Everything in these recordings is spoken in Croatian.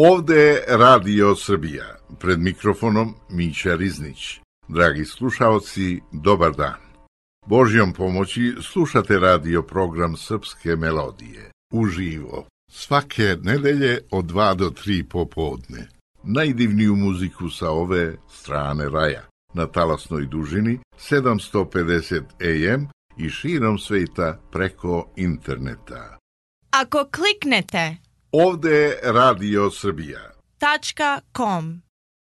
Ovde je Radio Srbija, pred mikrofonom Mića Riznić. Dragi slušaoci, dobar dan. Božjom pomoći slušate radio program Srpske melodije, uživo, svake nedelje od 2 do 3 popodne. Najdivniju muziku sa ove strane raja, na talasnoj dužini 750 AM i širom sveta preko interneta. Ako kliknete Ovde je Radio Srbija. .com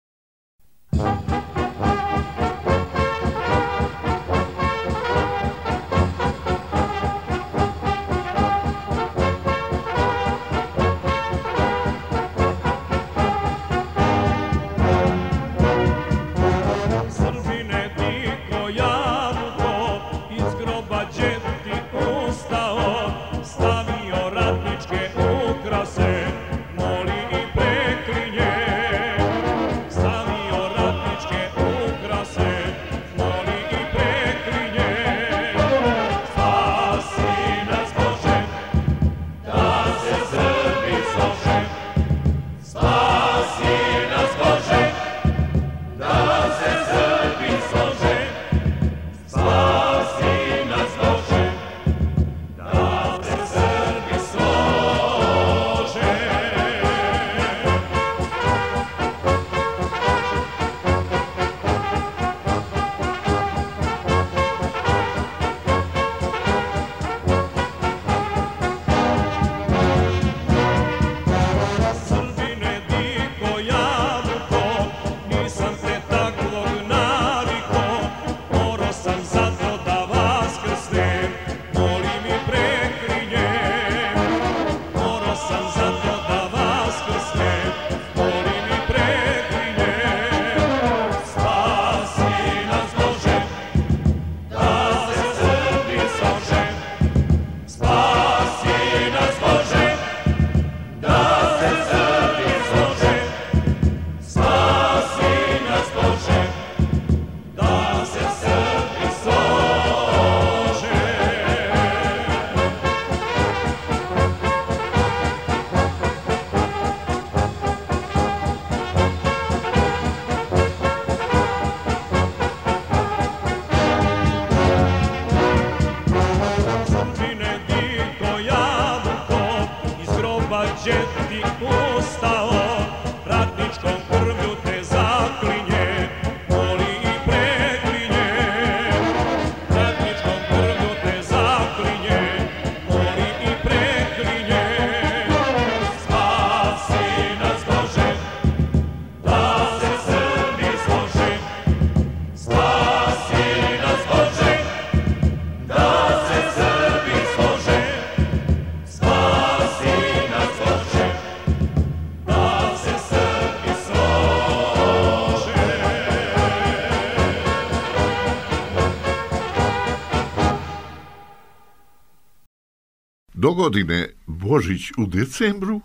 Dogodine Božić u decembru,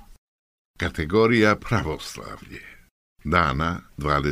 kategorija pravoslavlje, dana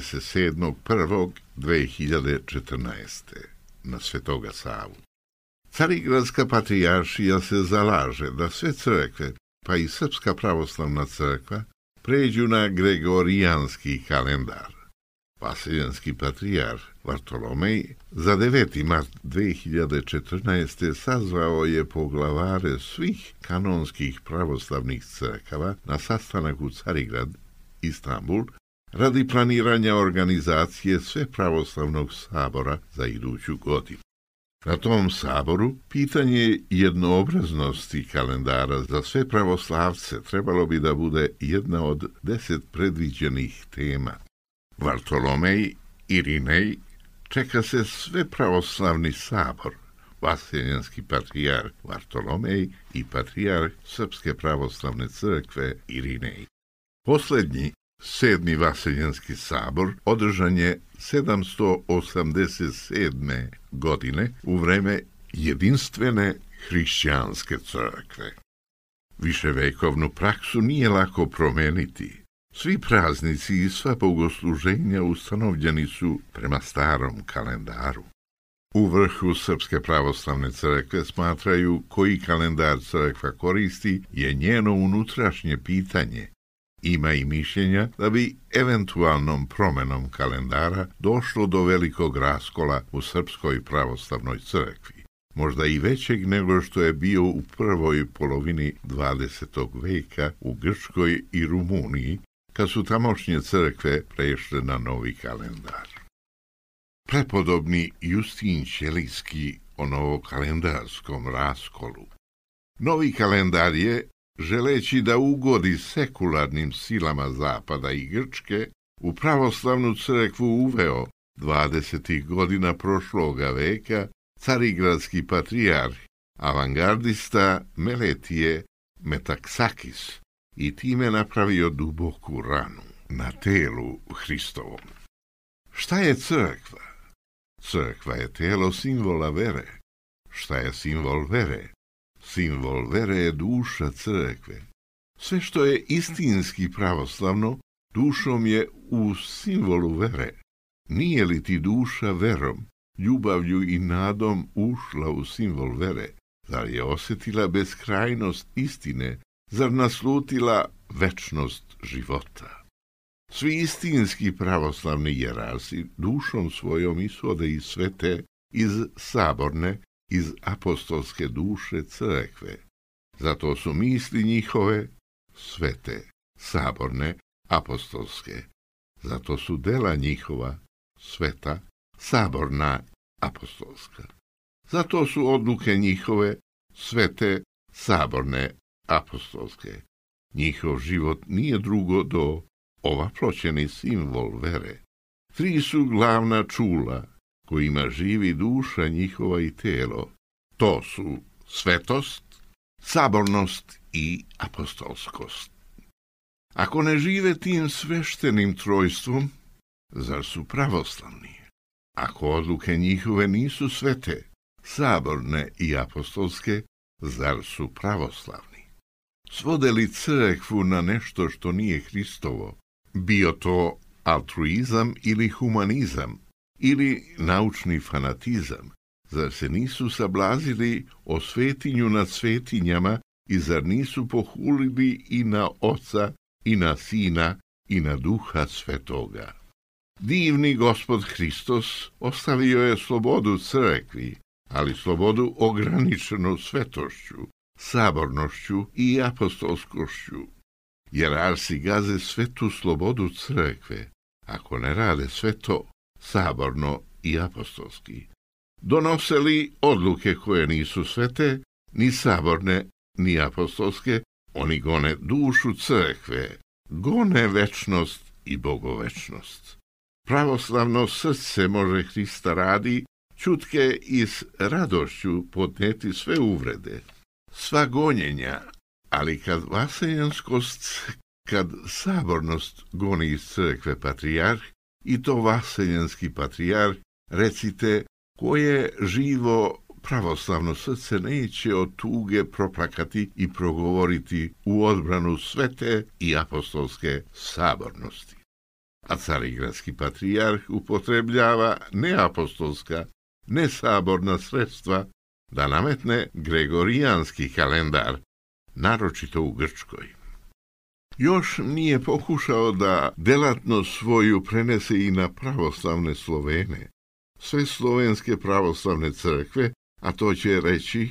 27.1.2014. na Svetoga Savu. Carigradska patrijaršija se zalaže da sve crkve, pa i Srpska pravoslavna crkva, pređu na gregorijanski kalendar. Vaseljenski patrijarh Vartolomej za 9. mart 2014. sazvao je poglavare svih kanonskih pravoslavnih crkava na sastanak u Carigrad, Istanbul, radi planiranja organizacije Svepravoslavnog sabora za iduću godinu. Na tom saboru pitanje jednoobraznosti kalendara za sve pravoslavce trebalo bi da bude jedna od 10 predviđenih tema. Vartolomej, Irinej, čeka se Svepravoslavni sabor, Vaseljenski patrijarh Vartolomej i patrijarh Srpske pravoslavne crkve Irinej. Poslednji, 7. Vaseljenski sabor, održan je 787. godine u vreme jedinstvene hrišćanske crkve. Viševekovnu praksu nije lako promeniti. Svi praznici i sva bogosluženja ustanovljeni su prema starom kalendaru. U vrhu Srpske pravoslavne crkve smatraju koji kalendar crkva koristi je njeno unutrašnje pitanje, Ima i mišljenja da bi eventualnom promenom kalendara došlo do velikog raskola u Srpskoj pravoslavnoj crkvi, možda i većeg nego što je bio u prvoj polovini 20. veka u Grčkoj i Rumuniji, kad su tamošnje crkve prešle na novi kalendar. Prepodobni Justin Ćelijski o novokalendarskom raskolu. Novi kalendar je, želeći da ugodi sekularnim silama Zapada i Grčke, u pravoslavnu crkvu uveo 20. godina prošloga veka carigradski patrijarh, avangardista Meletije Metaksakis i time napravio duboku ranu na telu Hristovom. Šta je crkva? Crkva je telo simbola vere. Šta je simbol vere? Simbol vere je duša crkve. Sve što je istinski pravoslavno, dušom je u simbolu vere. Nije li ti duša verom, ljubavlju i nadom ušla u simbol vere? Zar je osjetila beskrajnost istine? Zar naslutila večnost života? Svi istinski pravoslavni jerarsi dušom svojom ishode iz svete, iz saborne, iz apostolske duše crkve. Zato su misli njihove svete, saborne, apostolske. Zato su dela njihova sveta, saborna, apostolska. Zato su odluke njihove svete, saborne, apostolske. Njihov život nije drugo do ovaploćeni simbol vere. 3 su glavna čula kojima živi duša njihova i telo. To su svetost, sabornost i apostolskost. Ako ne žive tim sveštenim trojstvom, zar su pravoslavni? Ako odluke njihove nisu svete, saborne i apostolske, zar su pravoslavni? Svode li crkvu na nešto što nije Hristovo, bio to altruizam ili humanizam, ili naučni fanatizam, zar se nisu sablazili o svetinju nad svetinjama i zar nisu pohulili i na Oca, i na Sina, i na Duha Svetoga? Divni Gospod Hristos ostavio je slobodu crkvi, ali slobodu ograničenu svetošću, sabornošću i apostolskošću. Jerarsi gaze svetu slobodu crkve, ako ne rade sve to, saborno i apostolski. Donose li odluke koje nisu svete, ni saborne, ni apostolske, oni gone dušu crkve, gone večnost i bogovečnost. Pravoslavno srce može Hrista radi, čutke i s radošću podneti sve uvrede, sva gonjenja, ali kad vaseljanskost, kad sabornost goni iz crkve patrijarh, i to vaseljanski patrijarh, recite, koje živo pravoslavno srce neće od tuge proplakati i progovoriti u odbranu svete i apostolske sabornosti. A carigradski patrijarh upotrebljava neapostolska, nesaborna sredstva da nametne gregorijanski kalendar, naročito u Grčkoj. Još nije pokušao da delatnost svoju prenese i na pravoslavne Slovene. Sve slovenske pravoslavne crkve, a to će reći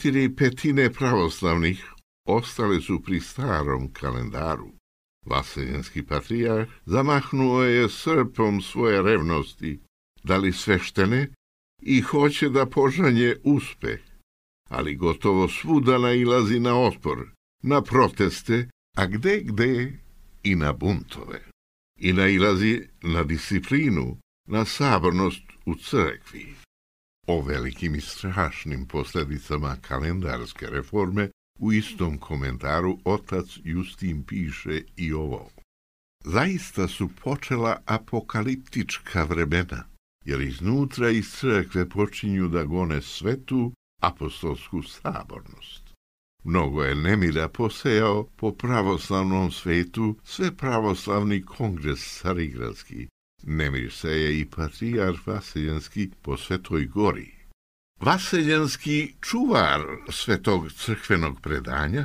4/5 pravoslavnih, ostale su pri starom kalendaru. Vaseljanski patrijarh zamahnuo je srpom svoje revnosti, dali sveštene, i hoće da požanje uspeh, ali gotovo svuda nailazi na otpor, na proteste, a gde i na buntove. I nailazi na disciplinu, na sabornost u crkvi. O velikim i strašnim posljedicama kalendarske reforme u istom komentaru otac Justin piše i ovo. Zaista su počela apokaliptička vremena, jer iznutra iz crkve počinju da gone svetu apostolsku sabornost. Mnogo je nemira posejao po pravoslavnom svetu sve pravoslavni kongres carigradski. Nemir seje i patrijarh Vaseljanski po Svetoj gori. Vaseljanski čuvar svetog crkvenog predanja,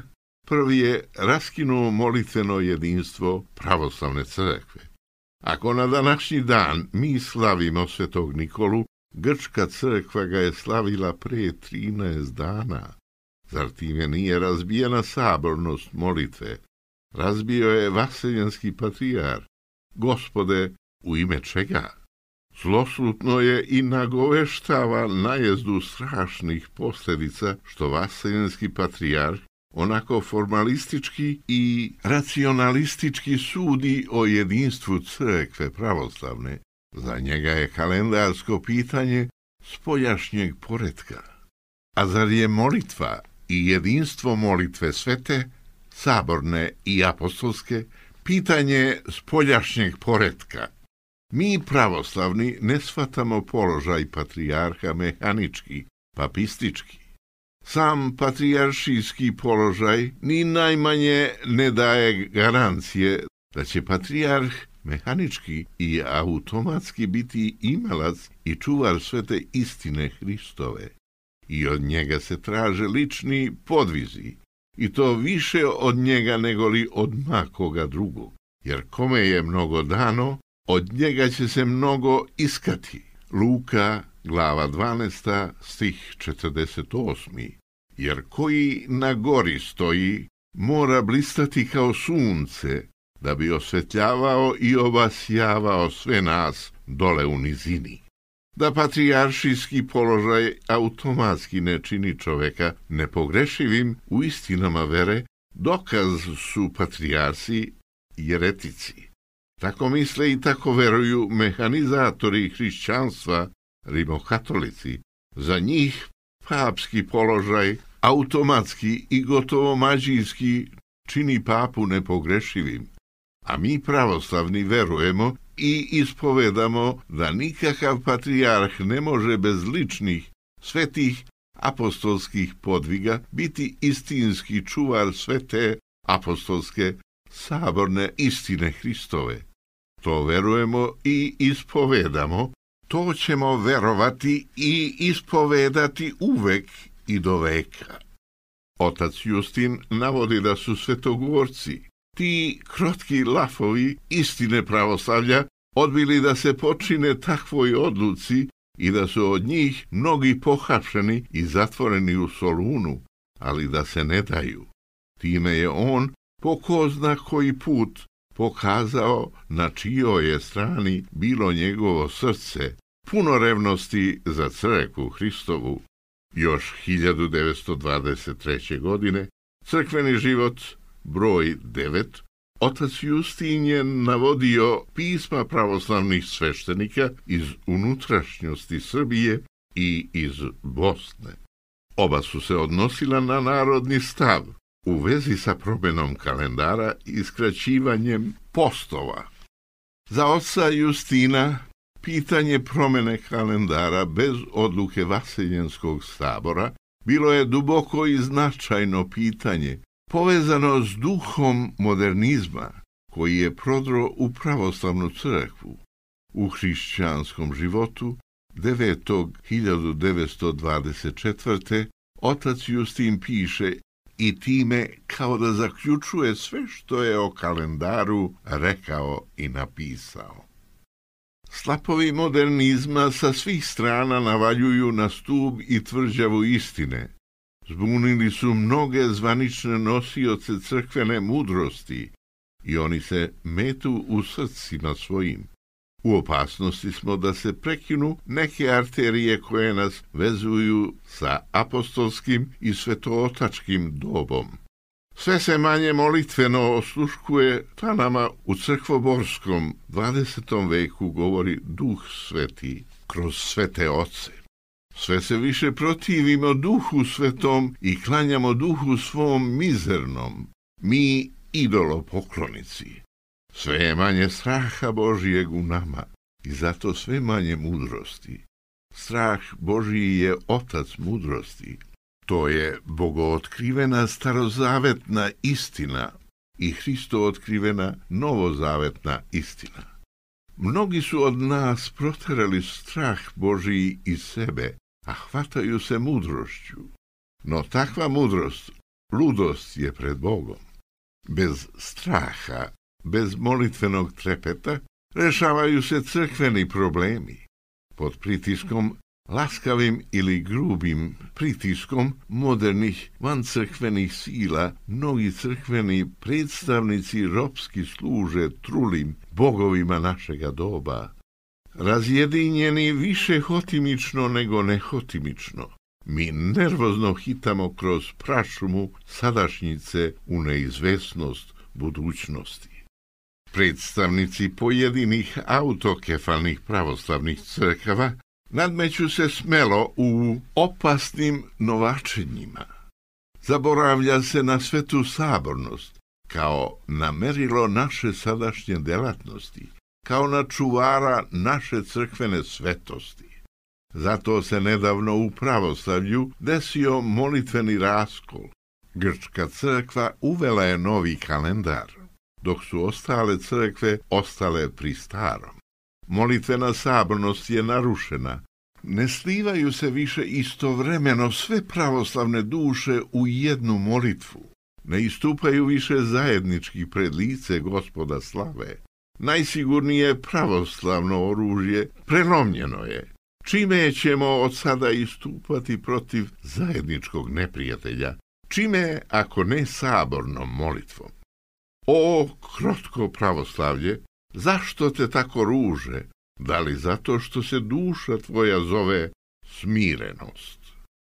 prvi je raskinuo molitveno jedinstvo pravoslavne crkve. Ako na današnji dan mi slavimo svetog Nikolu, grčka crkva ga je slavila pre 13 dana. Zar time nije razbijena sabornost molitve? Razbio je vaseljenski patrijar. Gospode, u ime čega? Zloslutno je i nagoveštava najezdu strašnih posljedica što vaseljenski patrijarh onako formalistički i racionalistički sudi o jedinstvu crkve pravoslavne. Za njega je kalendarsko pitanje spoljašnjeg poretka. A zar je molitva i jedinstvo molitve svete, saborne i apostolske, pitanje spoljašnjeg poretka? Mi pravoslavni ne shvatamo položaj patrijarha mehanički, papistički. Sam patrijaršijski položaj ni najmanje ne daje garancije da će patrijarh mehanički i automatski biti imalac i čuvar svete istine Hristove. I od njega se traže lični podvizi, i to više od njega nego li od makoga drugog. Jer kome je mnogo dano, od njega će se mnogo iskati. Luka, glava 12, stih 48. Jer koji na gori stoji, mora blistati kao sunce, da bi osvetljavao i obasjavao sve nas dole u nizini. Da patrijaršijski položaj automatski ne čini čoveka nepogrešivim u istinama vere, dokaz su patrijarsi jeretici. Tako misle i tako veruju mehanizatori hrišćanstva, rimokatolici. Za njih papski položaj automatski i gotovo mađijski čini papu nepogrešivim. A mi pravoslavni verujemo i ispovedamo da nikakav patrijarh ne može bez ličnih, svetih, apostolskih podviga biti istinski čuvar svete apostolske saborne istine Hristove. To verujemo i ispovedamo, to ćemo verovati i ispovedati uvek i do veka. Otac Justin navodi da su svetogorci, ti krotki lafovi istine pravoslavlja, odbili da se počine takvoj odluci i da su od njih mnogi pohapšeni i zatvoreni u Solunu, ali da se ne daju. Time je on po ko zna koji put pokazao na čijoj je strani bilo njegovo srce, puno revnosti za crkvu Hristovu. Još 1923. godine, crkveni život broj 9, otac Justin je navodio pisma pravoslavnih sveštenika iz unutrašnjosti Srbije i iz Bosne. Oba su se odnosila na narodni stav u vezi sa promjenom kalendara i skraćivanjem postova. Za oca Justina pitanje promjene kalendara bez odluke Vaseljenskog sabora bilo je duboko i značajno pitanje, povezano s duhom modernizma koji je prodro u pravoslavnu crkvu. U hrišćanskom životu 9.1924. otac Justin piše i time kao da zaključuje sve što je o kalendaru rekao i napisao. Slapovi modernizma sa svih strana navaljuju na stub i tvrđavu istine. Zbunili su mnoge zvanične nosioce crkvene mudrosti i oni se metu u srcima svojim. U opasnosti smo da se prekinu neke arterije koje nas vezuju sa apostolskim i svetootačkim dobom. Sve se manje molitveno osluškuje, ta nama u crkvoborskom 20. veku govori Duh Sveti kroz svete oce. Sve se više protivimo Duhu Svetom i klanjamo Duhu svom mizernom, mi idolopoklonici. Sve je manje straha Božijeg u nama i zato sve manje mudrosti. Strah Božiji je otac mudrosti. To je bogootkrivena starozavetna istina i Hristo otkrivena novozavetna istina. Mnogi su od nas proterali strah Božiji iz sebe, a hvataju se mudrošću. No takva mudrost ludost je pred Bogom. Bez straha, bez molitvenog trepeta, rešavaju se crkveni problemi. Pod pritiskom, laskavim ili grubim pritiskom modernih vancrkvenih sila, mnogi crkveni predstavnici ropski služe trulim bogovima našega doba. Razjedinjeni više hotimično nego nehotimično, mi nervozno hitamo kroz prašumu sadašnjice u neizvesnost budućnosti. Predstavnici pojedinih autokefalnih pravoslavnih crkava nadmeću se smelo u opasnim novačenjima. Zaboravlja se na svetu sabornost, kao na merilo naše sadašnje delatnosti, kao na čuvara naše crkvene svetosti. Zato se nedavno u pravoslavlju desio molitveni raskol. Grčka crkva uvela je novi kalendar, dok su ostale crkve ostale pri starom. Molitvena sabornost je narušena. Ne slivaju se više istovremeno sve pravoslavne duše u jednu molitvu. Ne istupaju više zajednički pred lice Gospoda slave. Najsigurnije pravoslavno oružje prelomljeno je. Čime ćemo od sada istupati protiv zajedničkog neprijatelja? Čime, ako ne sabornom molitvom? O, krotko pravoslavlje, zašto te tako ruže? Da li zato što se duša tvoja zove smirenost?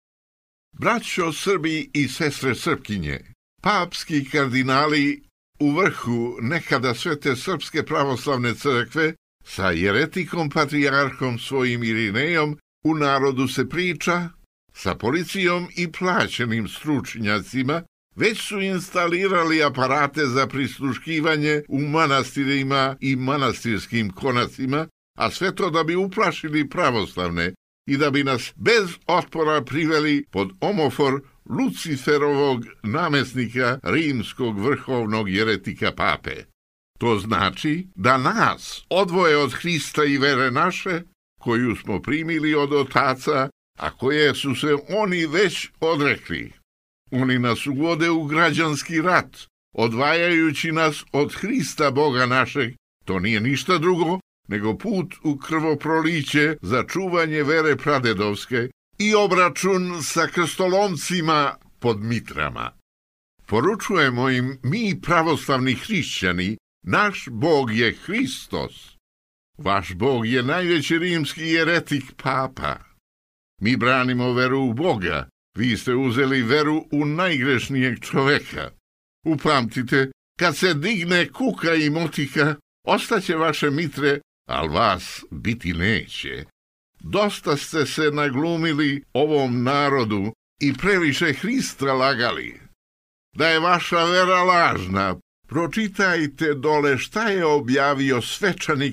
Braćo Srbi i sestre Srpkinje, papski kardinali u vrhu nekada Svete Srpske pravoslavne crkve sa jeretikom patrijarhom svojim Irinejom u narodu se priča, sa policijom i plaćenim stručnjacima već su instalirali aparate za prisluškivanje u manastirima i manastirskim konacima, a sve to da bi uplašili pravoslavne i da bi nas bez otpora priveli pod omofor Luciferovog namesnika rimskog vrhovnog jeretika pape. To znači da nas odvoje od Hrista i vere naše, koju smo primili od otaca, a koje su se oni već odrekli. Oni nas uvode u građanski rat, odvajajući nas od Hrista Boga našeg. To nije ništa drugo nego put u krvoproliće za čuvanje vere pradedovske i obračun sa krstolomcima pod mitrama. Poručujemo im, mi pravoslavni hrišćani, naš Bog je Hristos. Vaš Bog je najveći rimski jeretik papa. Mi branimo veru u Boga. Vi ste uzeli veru u najgrešnijeg čoveka. Upamtite, kad se digne kuka i motika, ostaće vaše mitre, al vas biti neće. Dosta ste se naglumili ovom narodu i previše Hrista lagali. Da je vaša vera lažna, pročitajte dole šta je objavio svečanik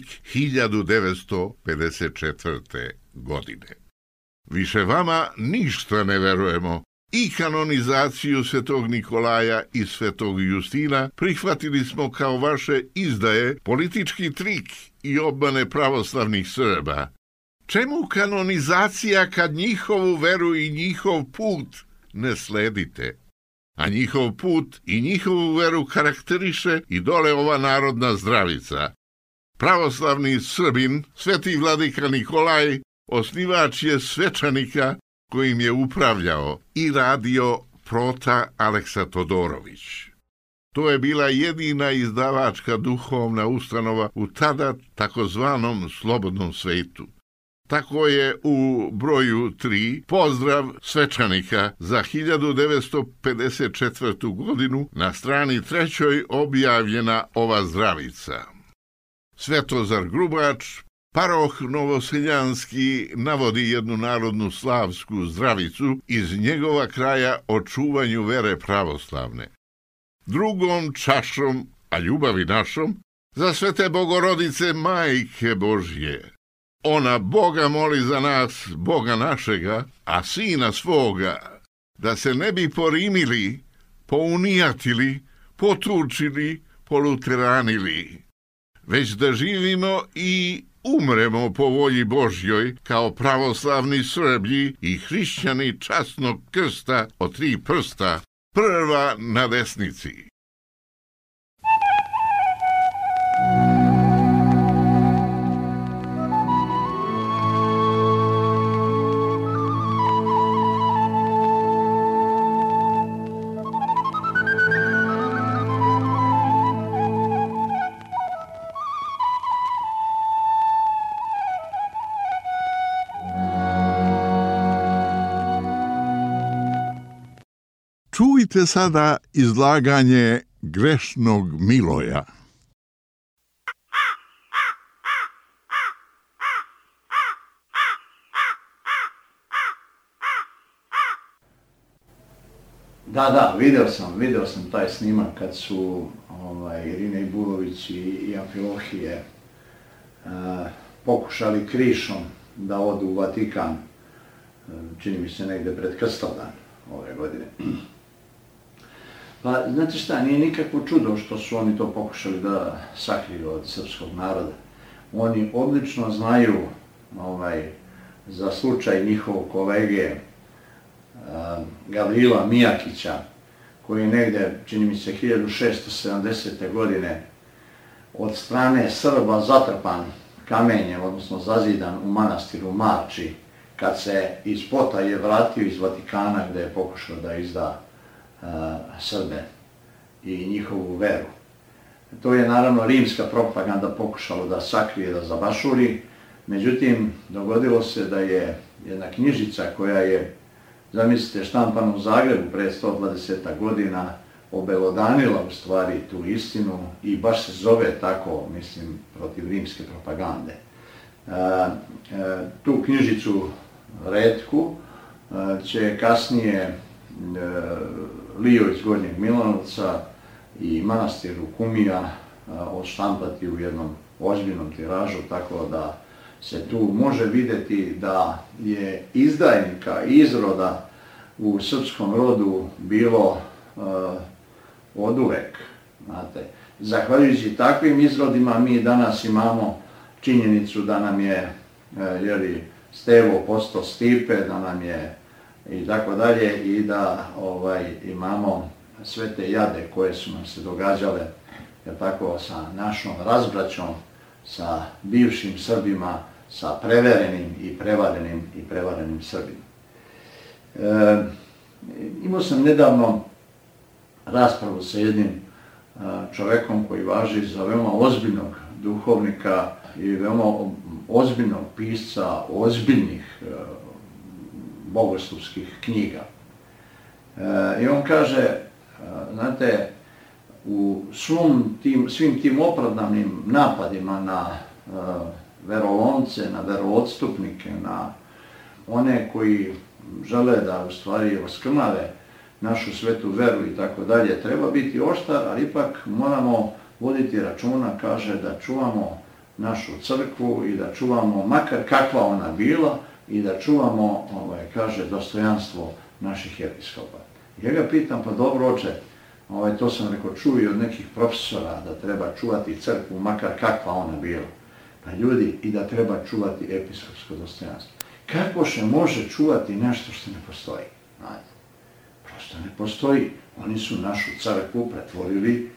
1954. godine. Više vama ništa ne verujemo. I kanonizaciju svetog Nikolaja i svetog Justina prihvatili smo kao vaše izdaje, politički trik i obmane pravoslavnih Srba. Čemu kanonizacija kad njihovu veru i njihov put ne sledite? A njihov put i njihovu veru karakteriše i dole ova narodna zdravica. Pravoslavni Srbin, sveti vladika Nikolaj, osnivač je svečanika kojim je upravljao i radio prota Aleksa Todorović. To je bila jedina izdavačka duhovna ustanova u tada takozvanom slobodnom svetu. Tako je u broju 3 pozdrav svečanika za 1954. godinu na strani 3 objavljena ova zdravica. Svetozar Grubač, paroh novoseljanski, navodi jednu narodnu slavsku zdravicu iz njegova kraja o čuvanju vere pravoslavne. Drugom čašom, a ljubavi našom, za svete Bogorodice Majke Božje. Ona Boga moli za nas, Boga našega, a Sina svoga, da se ne bi porimili, pounijatili, potučili, poluteranili, već da živimo i umremo po volji Božjoj kao pravoslavni Srbi i hrišćani časnog krsta od 3 prsta, Prva na desnici. Čujte sada izlaganje grešnog Miloja. Da, video sam taj snimak kad su Irina Ibulović i Amfilohije pokušali krišom da odu u Vatikan, čini mi se negde pred Krstavdan ove godine. Pa, znate šta, nije nikakvo čudo što su oni to pokušali da sakriju od srpskog naroda. Oni odlično znaju za slučaj njihovog kolege Gavrila Mijakića, koji je negde, čini mi se, 1670. godine od strane Srba zatrpan kamenjem, odnosno zazidan u manastiru Marči, kad se iz Potaje vratio iz Vatikana gde je pokušao da izda Srbe i njihovu veru. To je naravno rimska propaganda pokušala da sakrije, da zabašuri, međutim dogodilo se da je jedna knjižica koja je, zamislite, štampana u Zagrebu pre 120 godina, obelodanila u stvari tu istinu i baš se zove tako, mislim, protiv rimske propagande. Tu knjižicu retku će kasnije Lio iz Gornjeg Milanovca i manastir Kumija odštampati u jednom ozbiljnom tiražu, tako da se tu može vidjeti da je izdajnika i izroda u srpskom rodu bilo oduvek. Znate, zahvaljujući takvim izrodima mi danas imamo činjenicu da nam je Stevo postao Stipe, da nam je i tako dalje, i da imamo sve te jade koje su nam se događale tako sa našom razbraćom, sa bivšim Srbima, sa preverenim i prevarenim Srbima. Imao sam nedavno raspravu sa jednim čovekom koji važi za veoma ozbiljnog duhovnika i veoma ozbiljnog pisca ozbiljnih bogoslovskih knjiga. I on kaže, znate, u svim tim opravdanim napadima na verolomce, na veroodstupnike, na one koji žele da u stvari oskrnave našu svetu veru i tako dalje, treba biti oštar, ali ipak moramo voditi računa, kaže, da čuvamo našu crkvu i da čuvamo, makar kakva ona bila, i da čuvamo, kaže, dostojanstvo naših episkopa. Ja ga pitam, pa dobro oče, to sam rekao, čuo i od nekih profesora da treba čuvati crkvu, makar kakva ona bila. Pa ljudi, i da treba čuvati episkopsko dostojanstvo. Kako se može čuvati nešto što ne postoji? Znate, prosto ne postoji. Oni su našu crkvu pretvorili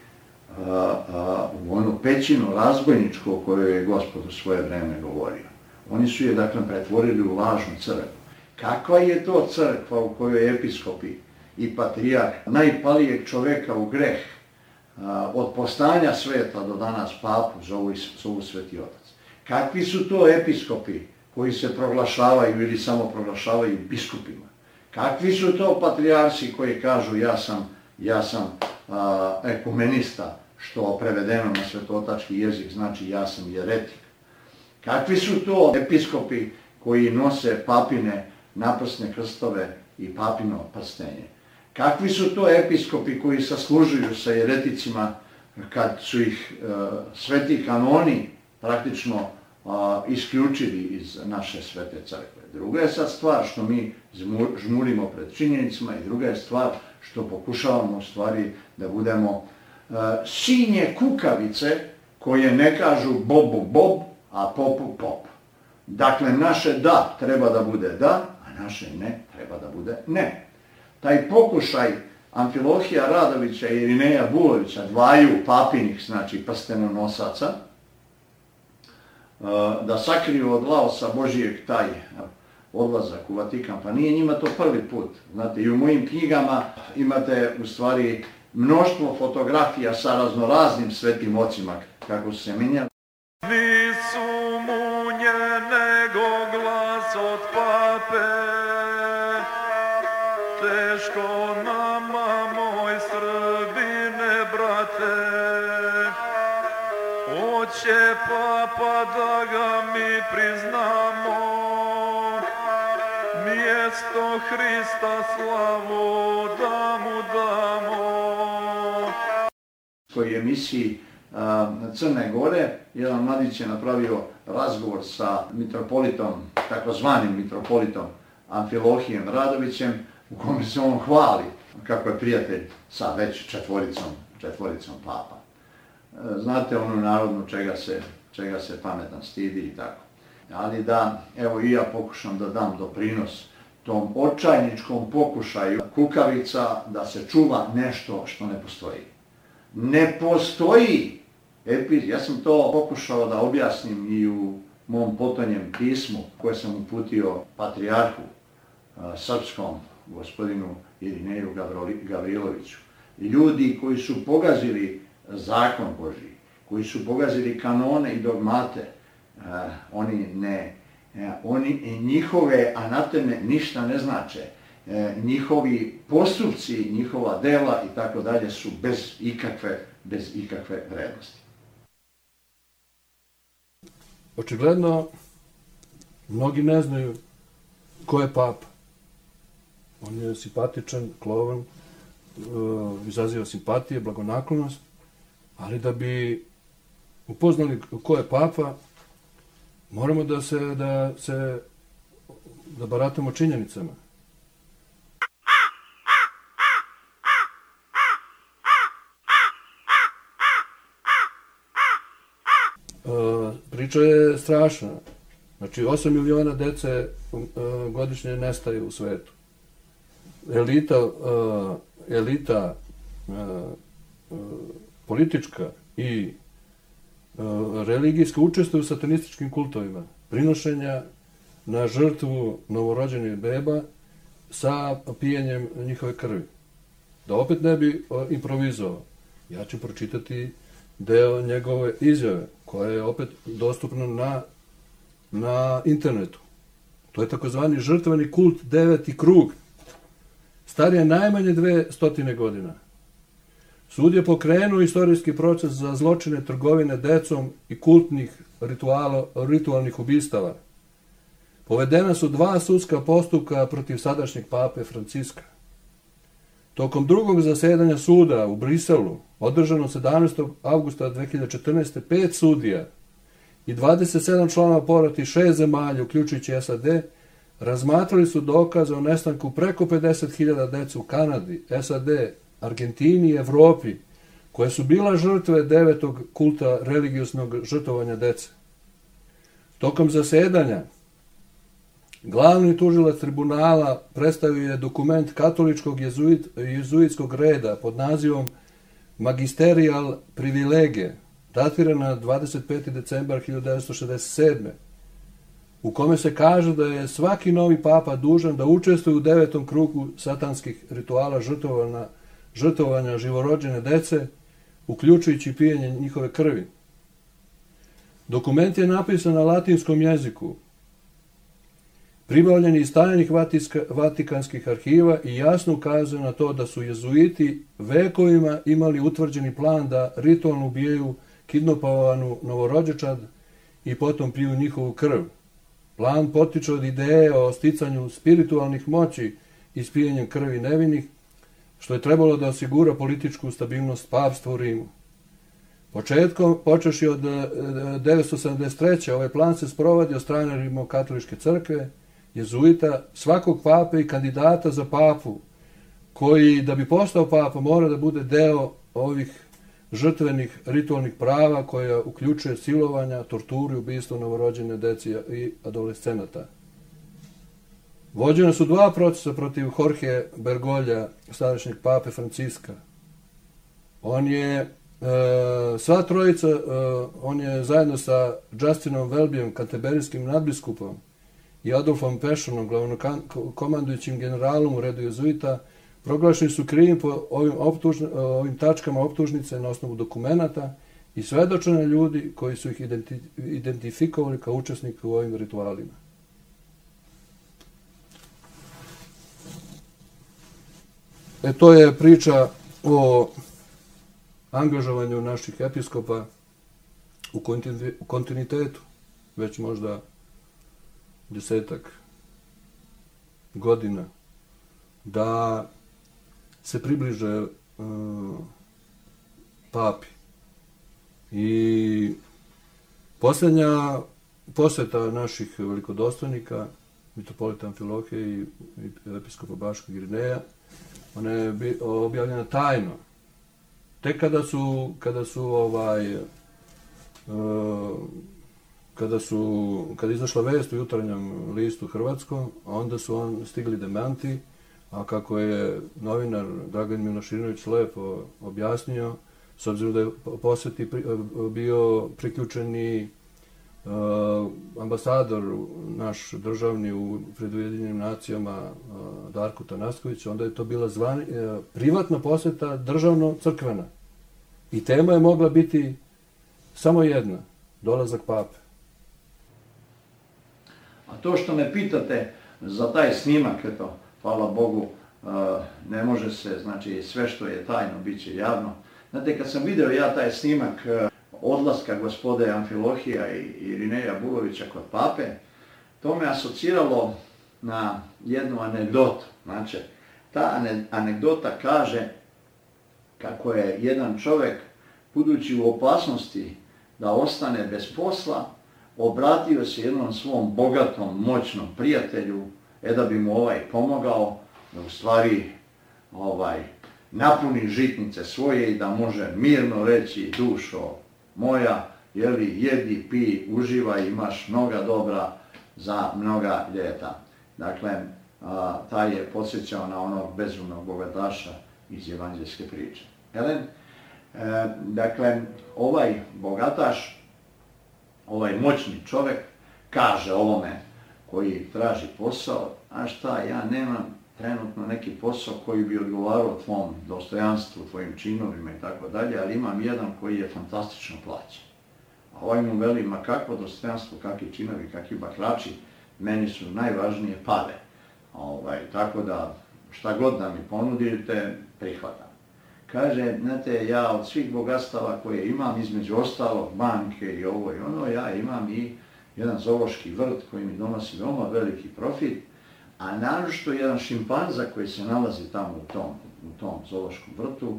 u onu pećinu razbojničku o kojoj je Gospod u svoje vreme govorio. Oni su je, dakle, pretvorili u lažnu crkvu. Kakva je to crkva u kojoj episkopi i patrijarh najpalijeg čoveka u greh od postanja sveta do danas papu zovu Sveti Otac? Kakvi su to episkopi koji se proglašavaju ili samo proglašavaju biskupima? Kakvi su to patrijarsi koji kažu ja sam ekumenista, što prevedeno na svetotački jezik znači ja sam jeretik? Kakvi su to episkopi koji nose papine naprsne krstove i papino prstenje? Kakvi su to episkopi koji saslužuju sa jereticima kad su ih sveti kanoni praktično isključili iz naše svete crkve? Druga je sad stvar što mi žmurimo pred činjenicama i druga je stvar što pokušavamo u stvari da budemo sinje kukavice koje ne kažu bobu bob, a popu pop. Dakle, naše da treba da bude da, a naše ne treba da bude ne. Taj pokušaj Amfilohija Radovića i Irineja Bulovića, dvaju papinih, znači prstenonosaca, da sakriju od Laosa Božijeg taj odlazak u Vatikan. Pa nije njima to prvi put. Znate, i u mojim knjigama imate u stvari mnoštvo fotografija sa raznoraznim svetim ocima, kako su se menjali. Nisu munje nego glas od pape, teško nama, moj Srbine, brate, hoće papa da ga mi priznamo, mjesto Hrista slavu da mu damo. Koji je emisiji Crne Gore, jedan mladić je napravio razgovor sa mitropolitom, takozvanim mitropolitom Amfilohijem Radovićem, u kome se on hvali kako je prijatelj sa već četvoricom papa. Znate onu narodnu čega se pametan stidi i tako. Ali da, evo i ja pokušam da dam doprinos tom očajničkom pokušaju kukavica da se čuva nešto što ne postoji. Ne postoji! Ja sam to pokušao da objasnim i u mom potonjem pismu koje sam uputio patrijarhu srpskom, gospodinu Irineju Gavriloviću. Ljudi koji su pogazili zakon Božji, koji su pogazili kanone i dogmate, njihove anateme ništa ne znače. Njihovi postupci, njihova dela i tako dalje su bez ikakve vrednosti. Očigledno, mnogi ne znaju ko je papa. On je simpatičan, klovan, izaziva simpatije, blagonaklonost, ali da bi upoznali ko je papa, moramo da baratamo činjenicama. Priča je strašna. Znači, 8 miliona dece godišnje nestaje u svetu. Elita politička i religijska učestvuju u satanističkim kultovima. Prinošenja na žrtvu novorođenih beba sa pijenjem njihove krvi. Da opet ne bi improvizovao, ja ću pročitati deo njegove izjave, koja je opet dostupna na internetu. To je takozvani žrtveni kult Deveti krug. Star je najmanje 200 godina. Sud je pokrenuo istorijski proces za zločine trgovine decom i kultnih ritualnih ubistava. Povedena su 2 sudska postupka protiv sadašnjeg pape Franciska. Tokom drugog zasedanja suda u Briselu, održano 17. avgusta 2014. 5 sudija i 27 članova poroti 6 zemalja, uključujući SAD, razmatrali su dokaze o nestanku preko 50.000 dece u Kanadi, SAD, Argentini i Evropi, koje su bila žrtve 9. kulta religioznog žrtvovanja dece. Tokom zasedanja, glavni tužilac tribunala predstavio je dokument katoličkog jezuitskog reda pod nazivom Magisterial Privilege, datirana 25. decembar 1967. u kome se kaže da je svaki novi papa dužan da učestvuje u 9. krugu satanskih rituala žrtvovanja živorođene dece, uključujući pijenje njihove krvi. Dokument je napisan na latinskom jeziku, pribavljen iz tajnih vatikanskih arhiva i jasno ukazuje na to da su jezuiti vekovima imali utvrđeni plan da ritualno ubijaju kidnapovanu novorođenčad i potom piju njihovu krv. Plan potiče od ideje o sticanju spiritualnih moći i spijenjem krvi nevinih, što je trebalo da osigura političku stabilnost papstva u Rimu. Počeši od 973. ovaj plan se sprovodi od strane Rimokatoličke crkve, jezuita, svakog pape i kandidata za papu, koji da bi postao papa mora da bude deo ovih žrtvenih ritualnih prava koja uključuje silovanja, torturu i ubistvo novorođene dece i adolescenata. Vođena su 2 procesa protiv Jorge Bergolja, sadašnjeg pape Franciska. On je, sva trojica, on je zajedno sa Justinom Welbyjem, kanterberijskim nadbiskupom, i Adolfom Pešonom, glavnokomandujućim generalom u redu jezuita, proglašeni su krivim po ovim tačkama optužnice na osnovu dokumenata i svedočenja ljudi koji su ih identifikovali kao učesnike u ovim ritualima. To je priča o angažovanju naših episkopa u kontinuitetu, već možda 10-ak godina, da se približe papi. I posljednja posjeta naših velikodostojnika, mitropolita Amfilohije i episkopa Baškog Irineja, ona je objavljena tajno. Tek kada je izašla vest u jutarnjem listu hrvatskom, onda su stigli demanti, a kako je novinar Dragan Milošinović lepo objasnio, s obzirom da je posjeti bio priključeni ambasador naš državni pred Ujedinjenim nacijama Darko Tanasković, onda je to bila privatna posjeta državno-crkvena. I tema je mogla biti samo jedna, dolazak pape. A to što me pitate za taj snimak, eto, hvala Bogu, ne može se, znači sve što je tajno bit će javno. Znate, kad sam video ja taj snimak odlaska gospode Amfilohija i Irineja Bulovića kod pape, to me asociralo na jednu anegdotu. Znači, ta anegdota kaže kako je jedan čovjek, budući u opasnosti da ostane bez posla, obratio se jednom svom bogatom, moćnom prijatelju, da bi mu pomogao, da u stvari napuni žitnice svoje i da može mirno reći: dušo moja, jedi, pi, uživaj, imaš mnoga dobra za mnoga ljeta. Dakle, taj je podsjećao na onog bezumnog bogataša iz evanđeljske priče. Dakle, ovaj bogataš, ovaj moćni čovjek, kaže ovome koji traži posao: a šta, ja nemam trenutno neki posao koji bi odgovarao tvom dostojanstvu, tvojim činovima i tako dalje, ali imam jedan koji je fantastično plaćen. A ovaj mu veli: ma kakvo dostojanstvo, kakvi činovi, kakvi bakrači, meni su najvažnije pare. Tako da šta god da mi ponudite, prihvatam. Kaže: znate, ja od svih bogatstava koje imam, između ostalog banke i ovo i ono, ja imam i jedan zoološki vrt koji mi donosi veoma veliki profit, a naročito jedan šimpanza koji se nalazi tamo u tom zoološkom vrtu,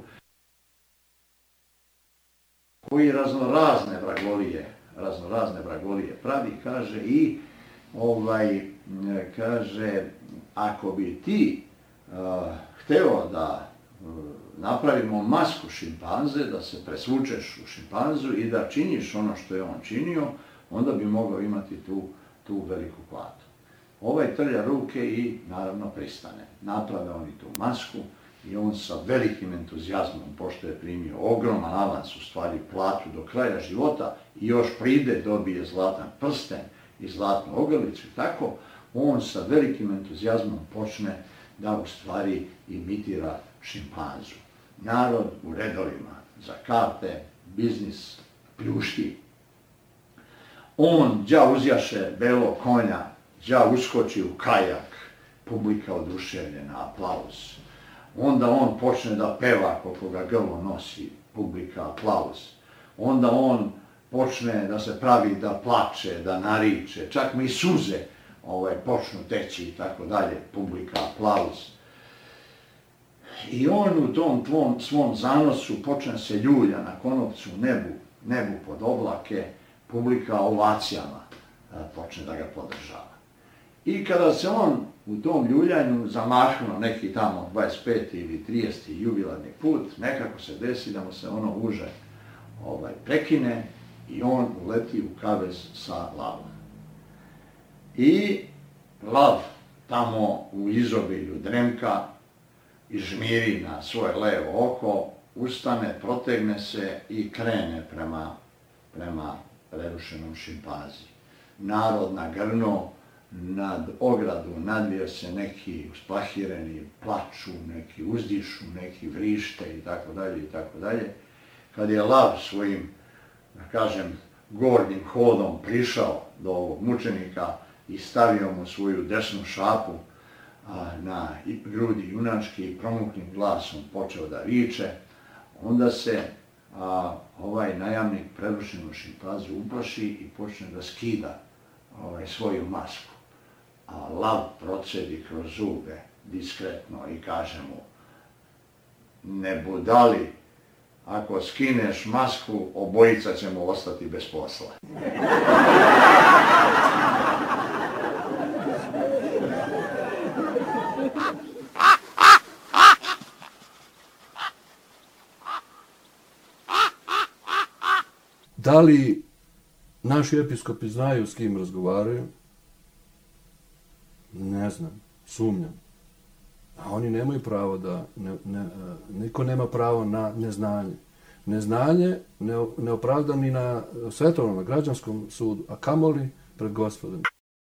koji raznorazne vragolije pravi, kaže, i kaže: ako bi ti hteo da napravimo masku šimpanze, da se presvučeš u šimpanzu i da činiš ono što je on činio, onda bi mogao imati tu veliku platu. Ovaj trlja ruke i naravno pristane. Naprave oni tu masku i on sa velikim entuzijazmom, pošto je primio ogroman avans, u stvari platu do kraja života, i još pride, dobije zlatan prsten i zlatnu ogrlicu i tako, on sa velikim entuzijazmom počne da u stvari imitira šimpanzu. Narod u redovima za karte, biznis pljušti. On đa uzjaše belo konja, đa uskoči u kajak, publika oduševljena, aplauz. Onda on počne da peva koliko ga grlo nosi, publika, aplauz. Onda on počne da se pravi da plače, da nariče, čak mi suze počnu teći i tako dalje, publika, aplauz. I on u tom svom zanosu počne se ljulja na konopcu nebu pod oblake, publika ovacijama počne da ga podržava. I kada se on u tom ljuljanju zamahnuo neki tamo 25. ili 30. jubilarni put, nekako se desi da mu se ono uže prekine i on uleti u kavez sa lavom. I lav tamo u izobilju dremka i žmiri na svoje levo oko, ustane, protegne se i krene prema prerušenom šimpanzi. Narod nagrnuo, nad ogradu nadvio se neki usplahireni, plaču, neki uzdišu, neki vrište i tako dalje. Kad je lav svojim, da kažem, gornjim hodom prišao do ovog mučenika i stavio mu svoju desnu šapu na grudi junački i promuklim glasom počeo da viče, onda se ovaj najamnik prerušenog šimpanzu uplaši i počne da skida svoju masku. A lav procedi kroz zube diskretno i kaže mu: ne budali, ako skineš masku, obojica ćemo ostati bez posla. Da li naši episkopi znaju s kim razgovaraju? Ne znam, sumnjam. A oni nemaju pravo da, niko nema pravo na neznanje. Neznanje ne opravda ni na svetovnom, na građanskom sudu, a kamoli pred Gospodom.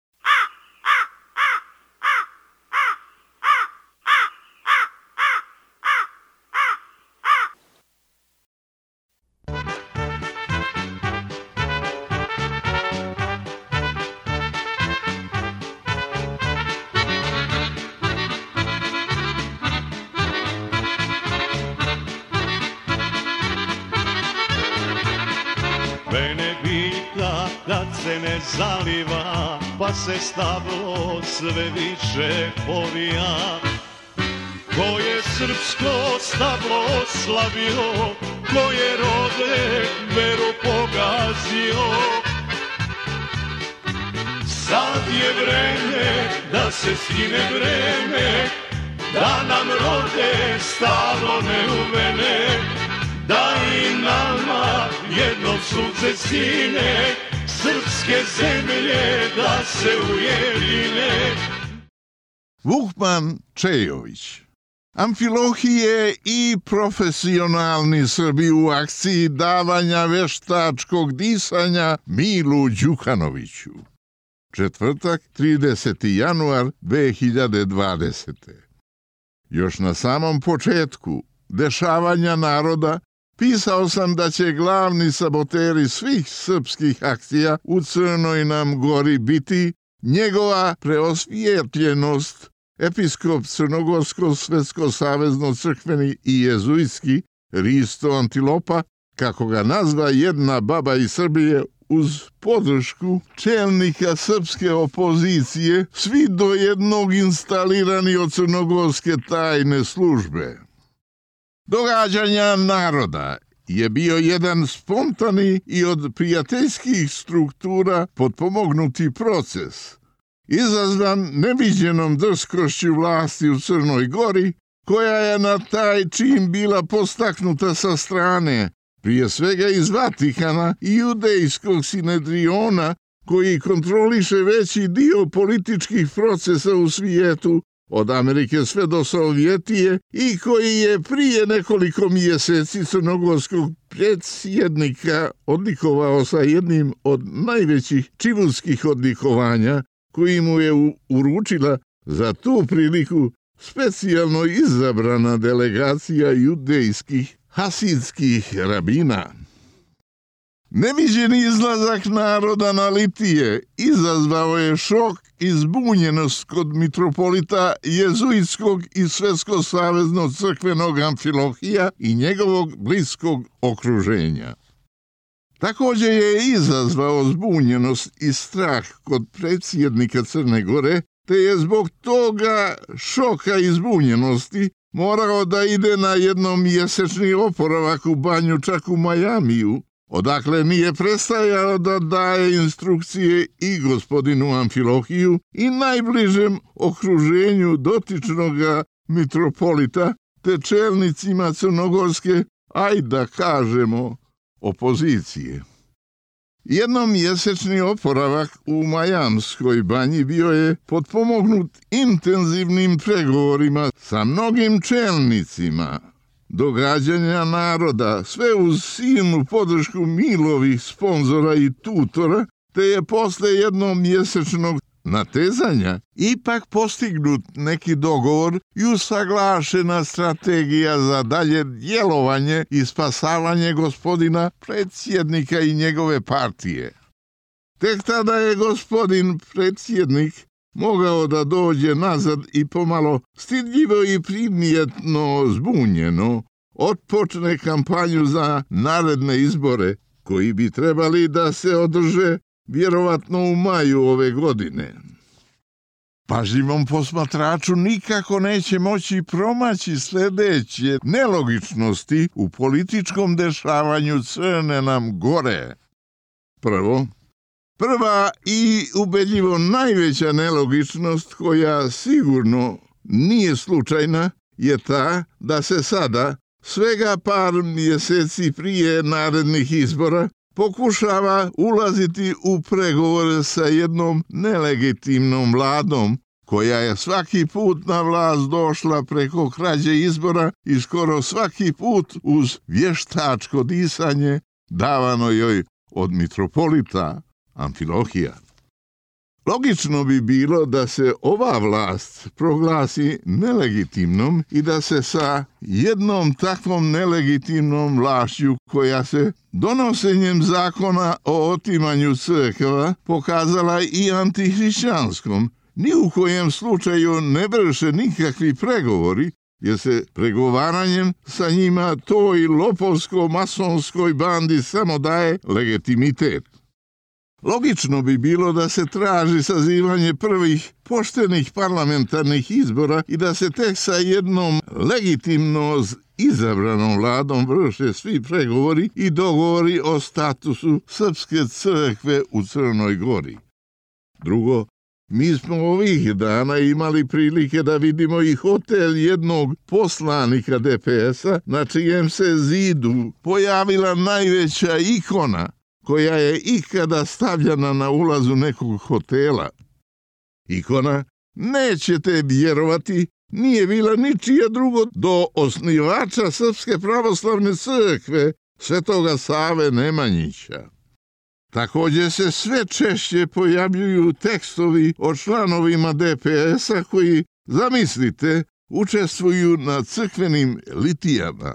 Benedikta kad se ne zaliva, pa se stablo sve više povija. Ko je srpsko stablo slavio, ko je rode veru pogazio. Sad je vreme da se skine vreme, da nam rode stablo ne uvene, da i nama jednom sunce sine, srpske zemlje da se ujedine. Vukman Čejović. Amfilohije i profesionalni Srbi u akciji davanja veštačkog disanja Milu Đukanoviću. Četvrtak, 30. januar 2020. Još na samom početku dešavanja naroda pisao sam da će glavni saboteri svih srpskih akcija u Crnoj nam Gori biti njegova preosvijetljenost, episkop Crnogorsko-Svetsko-savezno-crkveni i jezuitski Risto Antilopa, kako ga nazva jedna baba iz Srbije, uz podršku čelnika srpske opozicije, svi do jednog instalirani od crnogorske tajne službe. Događanja naroda je bio jedan spontani i od prijateljskih struktura potpomognuti proces, izazvan neviđenom drskošću vlasti u Crnoj Gori, koja je na taj čin bila postaknuta sa strane, prije svega iz Vatikana i judejskog Sinedriona, koji kontroliše veći dio političkih procesa u svijetu, od Amerike sve do Sovjetije, i koji je prije nekoliko mjeseci crnogorskog predsjednika odlikovao sa jednim od najvećih čivulskih odlikovanja, koji mu je uručila za tu priliku specijalno izabrana delegacija judejskih hasidskih rabina. Neviđeni izlazak naroda na litije izazvao je šok i zbunjenost kod mitropolita jezuitskog i Svetsko-savezno-crkvenog Amfilohija i njegovog bliskog okruženja. Također je izazvao zbunjenost i strah kod predsjednika Crne Gore, te je zbog toga šoka i zbunjenosti morao da ide na jednomjesečni oporavak u banju čak u Majamiju, odakle nije prestajao da daje instrukcije i gospodinu Amfilohiju i najbližem okruženju dotičnoga mitropolita te čelnicima crnogorske, ajde da kažemo, opozicije. Jednomjesečni oporavak u Majamskoj banji bio je potpomognut intenzivnim pregovorima sa mnogim čelnicima događanja naroda, sve uz silnu podršku milovih sponzora i tutora, te je posle jednomjesečnog natezanja ipak postignut neki dogovor i usaglašena strategija za dalje djelovanje i spasavanje gospodina predsjednika i njegove partije. Tek tada je gospodin predsjednik mogao da dođe nazad i pomalo stidljivo i primjetno zbunjeno otpočne kampanju za naredne izbore, koji bi trebali da se održe vjerovatno u maju ove godine. Pažljivom posmatraču nikako neće moći promaći sljedeće nelogičnosti u političkom dešavanju Crne nam Gore. Prva i ubedljivo najveća nelogičnost, koja sigurno nije slučajna, je ta da se sada, svega par mjeseci prije narednih izbora, pokušava ulaziti u pregovore sa jednom nelegitimnom vladom, koja je svaki put na vlast došla preko krađe izbora i skoro svaki put uz vještačko disanje davano joj od mitropolita Amfilohija. Logično bi bilo da se ova vlast proglasi nelegitimnom i da se sa jednom takvom nelegitimnom vlašću, koja se donosenjem zakona o otimanju crkava pokazala i antihrišćanskom, ni u kojem slučaju ne vrše nikakvi pregovori, jer se pregovaranjem sa njima toj lopovsko-masonskoj bandi samo daje legitimitet. Logično bi bilo da se traži sazivanje prvih poštenih parlamentarnih izbora i da se tek sa jednom legitimno izabranom vladom vrše svi pregovori i dogovori o statusu Srpske crkve u Crnoj Gori. Drugo, mi smo ovih dana imali prilike da vidimo i hotel jednog poslanika DPS-a, na čijem se zidu pojavila najveća ikona koja je ikada stavljena na ulazu nekog hotela. Ikona, nećete vjerovati, nije bila ničija drugo do osnivača Srpske pravoslavne crkve, Svetoga Save Nemanjića. Također se sve češće pojavljuju tekstovi o članovima DPS-a koji, zamislite, učestvuju na crkvenim litijama.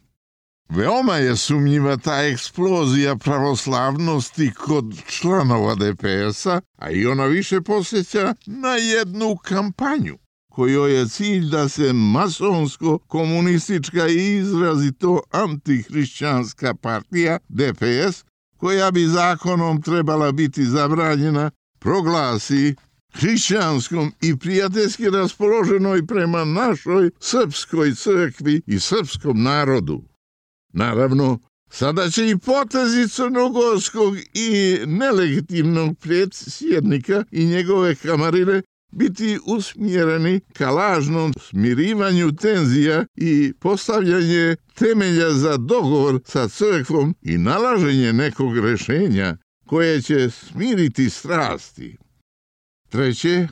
Veoma je sumnjiva ta eksplozija pravoslavnosti kod članova DPS-a, a i ona više posjeća na jednu kampanju, kojoj je cilj da se masonsko-komunistička i izrazito antihrišćanska partija DPS, koja bi zakonom trebala biti zabranjena, proglasi hrišćanskom i prijateljski raspoloženoj prema našoj srpskoj crkvi i srpskom narodu. Naravno, sada će i potezi crnogorskog i nelegitimnog predsjednika i njegove kamarine biti usmjereni ka lažnom smirivanju tenzija i postavljanje temelja za dogovor sa crkvom i nalaženje nekog rješenja koje će smiriti strasti. Treće,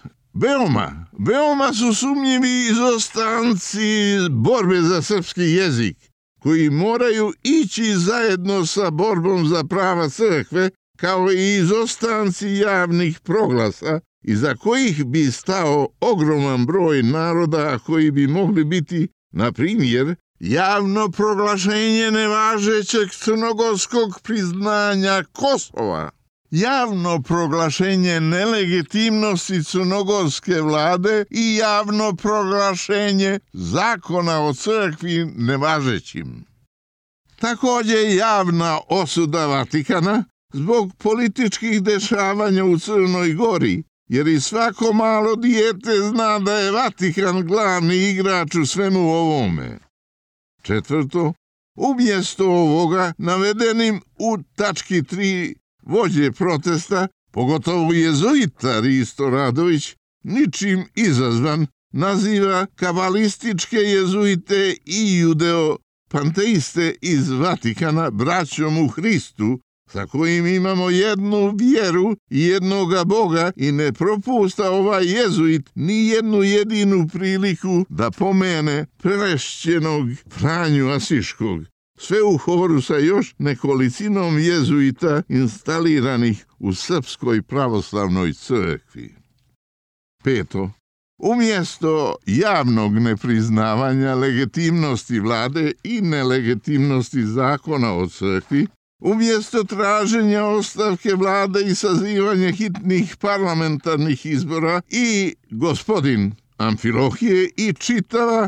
veoma su sumnjivi izostanci borbe za srpski jezik, koji moraju ići zajedno sa borbom za prava crkve, kao i izostanci javnih proglasa, iza kojih bi stao ogroman broj naroda koji bi mogli biti, na primjer, javno proglašenje nevažećeg crnogorskog priznanja Kosova, javno proglašenje nelegitimnosti crnogorske vlade i javno proglašenje zakona o crkvi nevažećim. Također javna osuda Vatikana zbog političkih dešavanja u Crnoj Gori, jer i svako malo dijete zna da je Vatikan glavni igrač u svemu ovome. Četvrto, umjesto ovoga, navedenim u tački 3 vođe protesta, pogotovo jezuita Risto Radović, ničim izazvan, naziva kabalističke jezuite i judeo-panteiste iz Vatikana braćom u Hristu, sa kojim imamo jednu vjeru i jednoga Boga i ne propusta ovaj jezuit ni jednu jedinu priliku da pomene prelešćenog Franju Asiškog. Sve u horu sa još nekolicinom jezuita instaliranih u Srpskoj pravoslavnoj crkvi. 5. Umjesto javnog nepriznavanja legitimnosti vlade i nelegitimnosti zakona o crkvi, umjesto traženja ostavke vlade i sazivanja hitnih parlamentarnih izbora, i gospodin Amfilohije i čitava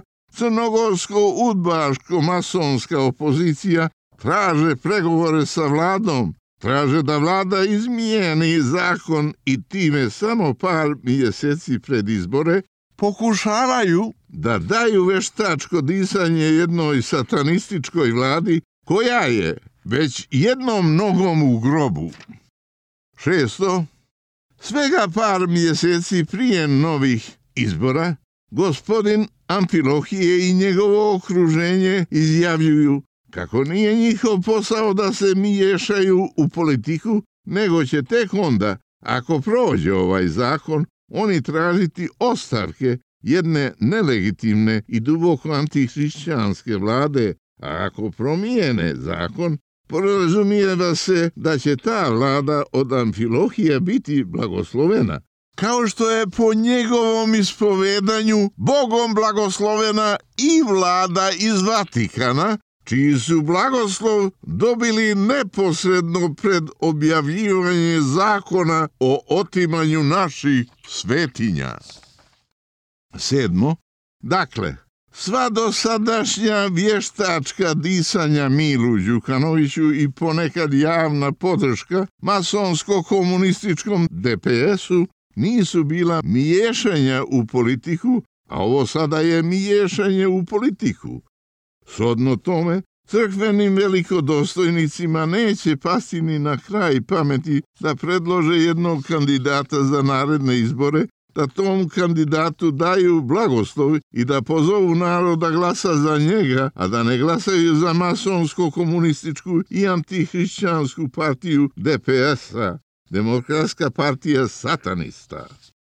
crnogorsko-udbaško-masonska opozicija traže pregovore sa vladom, traže da vlada izmijeni zakon i time samo par mjeseci pred izbore pokušavaju da daju veštačko disanje jednoj satanističkoj vladi koja je već jednom nogom u grobu. 6. Svega par mjeseci prije novih izbora, gospodin Amfilohije i njegovo okruženje izjavljuju kako nije njihov posao da se miješaju u politiku, nego će tek onda, ako prođe ovaj zakon, oni tražiti ostavke jedne nelegitimne i duboko antihrišćanske vlade, a ako promijene zakon, podrazumijeva se da će ta vlada od Amfilohija biti blagoslovena, kao što je po njegovom ispovedanju Bogom blagoslovena i vlada iz Vatikana, čiji su blagoslov dobili neposredno pred objavljivanje zakona o otimanju naših svetinja. 7. Dakle, sva dosadašnja vještačka disanja Milu Đukanoviću i ponekad javna podrška masonsko-komunističkom DPS-u nisu bila miješanja u politiku, a ovo sada je miješanje u politiku. Shodno tome, crkvenim velikodostojnicima neće pasti ni na kraj pameti da predlože jednog kandidata za naredne izbore, da tom kandidatu daju blagoslov i da pozovu narod da glasa za njega, a da ne glasaju za masonsko-komunističku i antihrišćansku partiju DPS-a, Demokratska partija satanista.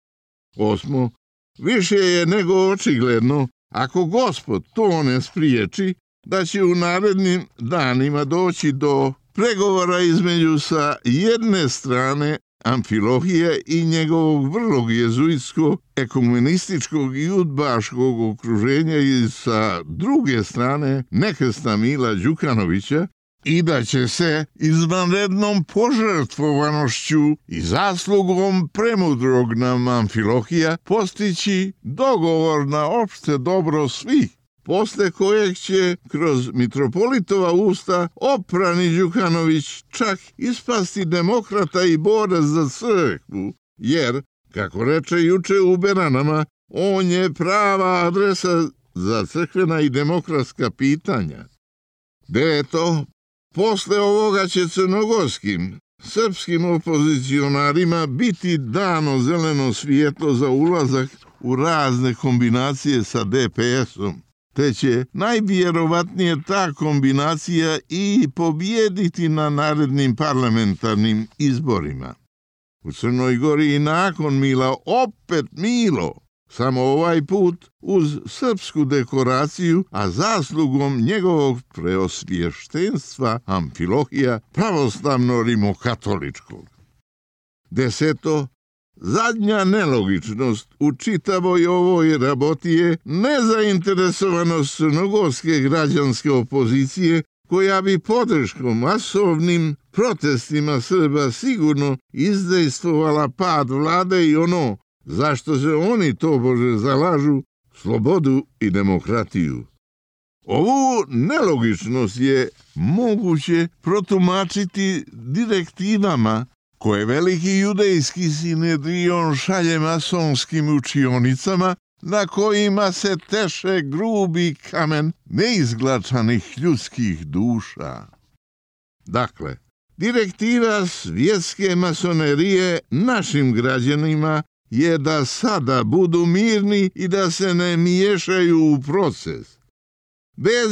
8. Više je nego očigledno, ako Gospod to ne spriječi, da će u narednim danima doći do pregovora između sa jedne strane Amfilohije i njegovog vrlo jezuitskog, ekumenističkog i udbaškog okruženja i sa druge strane nekrsta Mila Đukanovića, i da će se izvanrednom požrtvovanošću i zaslugom premudrog nam Amfilohija postići dogovor na opšte dobro svih, posle kojeg će kroz mitropolitova usta oprani Đukanović čak ispasti demokrata i borac za crkvu, jer, kako reče juče u Beranama, on je prava adresa za crkvena i demokratska pitanja. 9. Posle ovoga će crnogorskim, srpskim opozicionarima biti dano zeleno svijetlo za ulazak u razne kombinacije sa DPS-om, te će najvjerovatnije ta kombinacija i pobijediti na narednim parlamentarnim izborima. U Crnoj Gori i nakon Mila opet Milo, samo ovaj put uz srpsku dekoraciju, a zaslugom njegovog preosvještenstva Amfilohija pravoslavno-rimokatoličkog. 10. Zadnja nelogičnost u čitavoj ovoj raboti je nezainteresovanost crnogorske građanske opozicije, koja bi podrškom masovnim protestima Srba sigurno izdejstvovala pad vlade i ono zašto se oni tobože zalažu, slobodu i demokratiju. Ovu nelogičnost je moguće protumačiti direktivama koje veliki judejski sinedrion šalje masonskim učionicama, na kojima se teše grubi kamen neizglačanih ljudskih duša. Dakle, direktiva svjetske masonerije našim građanima je da sada budu mirni i da se ne miješaju u proces. Bez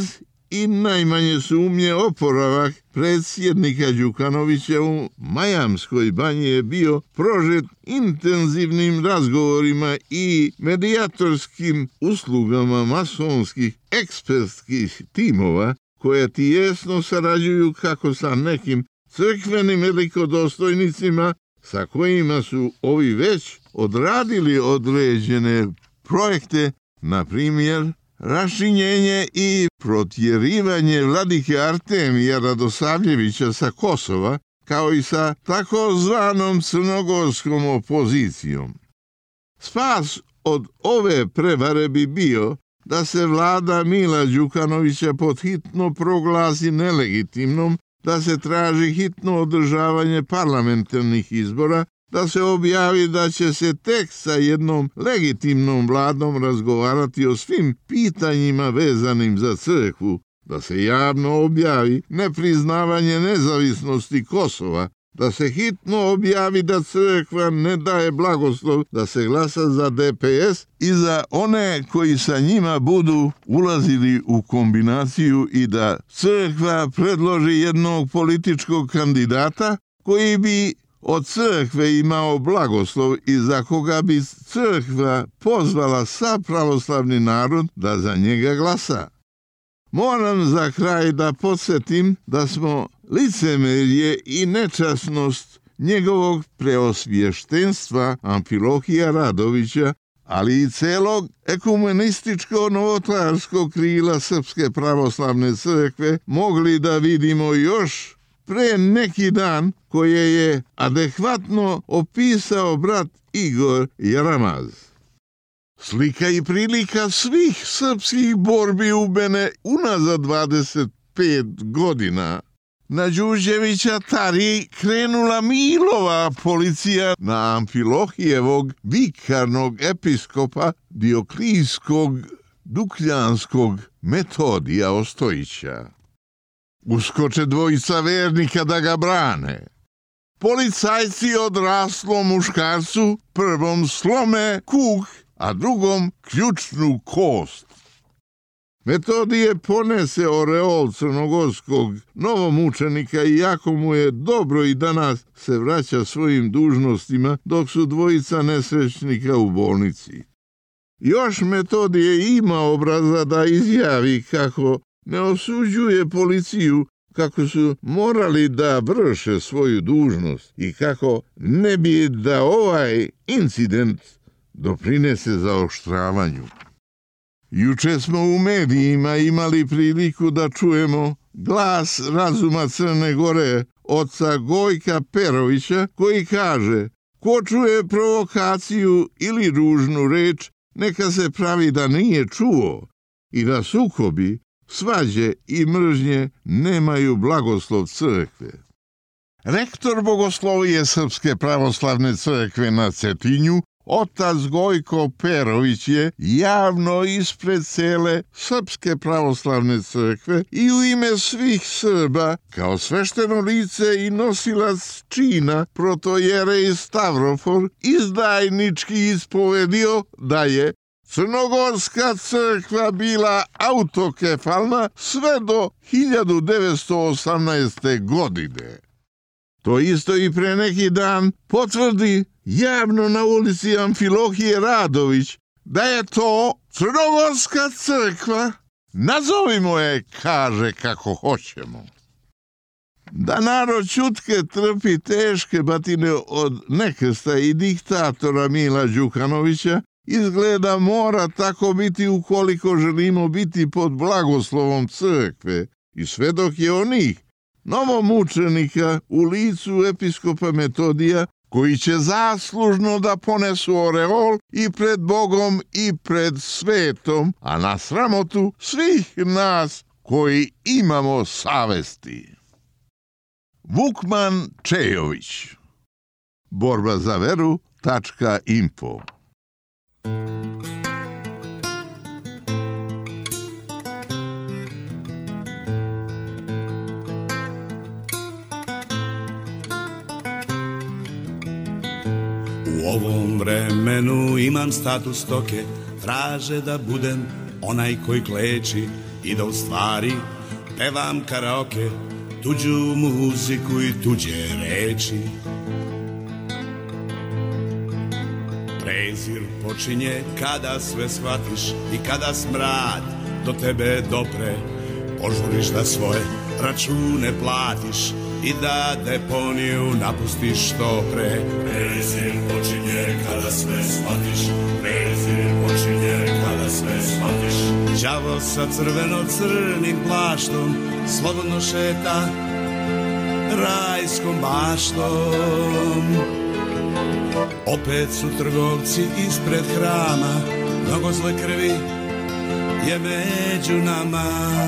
i najmanje sumnje oporavak predsjednika Đukanovića u Majamskoj banji je bio prožet intenzivnim razgovorima i medijatorskim uslugama masonskih ekspertskih timova koje tijesno sarađuju kako sa nekim crkvenim velikodostojnicima sa kojima su ovi već odradili određene projekte, na primjer rašinjenje i protjerivanje vladike Artemija Radosavljevića sa Kosova, kao i sa takozvanom crnogorskom opozicijom. Spas od ove prevare bi bio da se vlada Mila Đukanovića podhitno proglasi nelegitimnom, da se traži hitno održavanje parlamentarnih izbora, da se objavi da će se tek sa jednom legitimnom vladom razgovarati o svim pitanjima vezanim za crkvu, da se javno objavi nepriznavanje nezavisnosti Kosova, da se hitno objavi da crkva ne daje blagoslov da se glasa za DPS i za one koji sa njima budu ulazili u kombinaciju i da crkva predloži jednog političkog kandidata koji bi od crkve imao blagoslov i za koga bi crkva pozvala sav pravoslavni narod da za njega glasa. Moram za kraj da podsjetim da smo licemerje i nečasnost njegovog preosvještenstva Amfilohija Radovića, ali i celog ekumenističko-novotarskog krila Srpske pravoslavne crkve mogli da vidimo još pre neki dan, koje je adekvatno opisao brat Igor Jaramaz. Slika i prilika svih srpskih borbi ubene unazad 25 godina. Na Đurđevića Tari krenula Milova policija na Amfilohijevog vikarnog episkopa Dioklijskog Dukljanskog Metodija Ostojića. Uskoče dvojica vernika da ga brane. Policajci odraslom muškarcu prvom slome kuk, a drugom ključnu kost. Metodije ponese oreol crnogorskog novomučenika i jako mu je dobro i danas se vraća svojim dužnostima dok su dvojica nesrećnika u bolnici. Još Metodije ima obraza da izjavi kako ne osuđuje policiju, kako su morali da vrše svoju dužnost i kako ne bi da ovaj incident doprinese zaoštravanju. Juče smo u medijima imali priliku da čujemo glas razuma Crne Gore, oca Gojka Perovića, koji kaže: ko čuje provokaciju ili ružnu reč, neka se pravi da nije čuo i da sukobi, svađe i mržnje nemaju blagoslov crkve. Rektor bogoslovije Srpske pravoslavne crkve na Cetinju, otac Gojko Perović je javno ispred cele Srpske pravoslavne crkve i u ime svih Srba, kao svešteno lice i nosilac čina protojerej Stavrofor, izdajnički ispovedio da je Crnogorska crkva bila autokefalna sve do 1918. godine. To isto i pre neki dan potvrdi javno na ulici Amfilohije Radović da je to Crnogorska crkva. Nazovimo je, kaže, kako hoćemo. Da narod ćutke trpi teške batine od nekrsta i diktatora Mila Đukanovića, izgleda mora tako biti ukoliko želimo biti pod blagoslovom crkve i sve dok je onih novomučenika u licu episkopa Metodija koji će zaslužno da ponesu oreol i pred Bogom i pred svetom, a na sramotu svih nas koji imamo savesti. Vukman Čejović, Borba za veru.info. U ovom vremenu imam status stoke, traže da budem onaj koji kleči i da u stvari pevam karaoke, tuđu muziku i tuđe reči. Prezir počinje kada sve shvatiš i kada smrad do tebe dopre. Požuriš da svoje račune platiš i da deponiju napustiš što pre. Prezir počinje kada sve shvatiš, prezir počinje kada sve shvatiš. Đavo sa crveno-crnim plaštom slobodno šeta rajskom baštom. Opet su trgovci ispred hrama, mnogo zle krvi je među nama.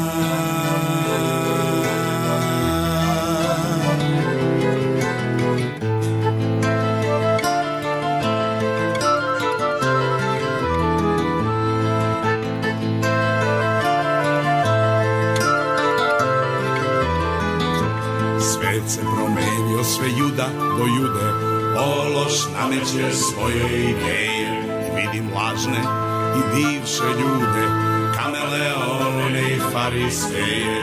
Svet se promenio, sve juda do jude, ološ nameće svoje ideje. Vidim lažne i bivše ljude, kameleone i fariseje.